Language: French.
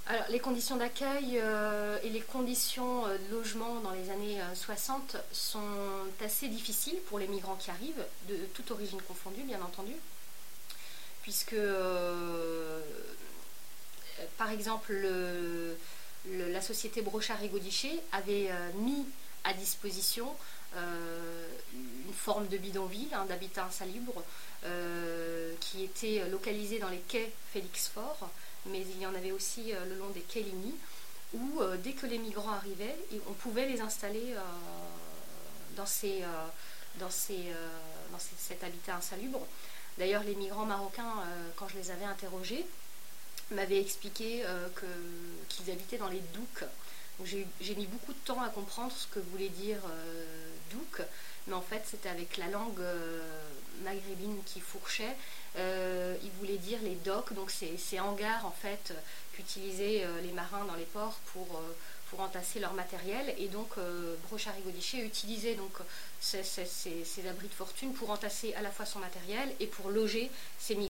Alors, les conditions d'accueil et les conditions de logement dans les années 60 sont assez difficiles pour les migrants qui arrivent, de toute origine confondue, bien entendu, puisque, par exemple, la société Brochard et Gaudiché avait mis à disposition une forme de bidonville, d'habitat insalubre, qui était localisé dans les quais Félix-Faure, mais il y en avait aussi le long des quais Ligny, où dès que les migrants arrivaient, on pouvait les installer dans cet habitat insalubre. D'ailleurs, les migrants marocains, quand je les avais interrogés, m'avaient expliqué qu'ils habitaient dans les douks. J'ai mis beaucoup de temps à comprendre ce que voulait dire douk, mais en fait c'était avec la langue maghrébine qui fourchait. Il voulait dire les docks, donc ces hangars en fait qu'utilisaient les marins dans les ports pour entasser leur matériel, et donc Brochard et Gaudiché utilisait donc ces abris de fortune pour entasser à la fois son matériel et pour loger ses migrants.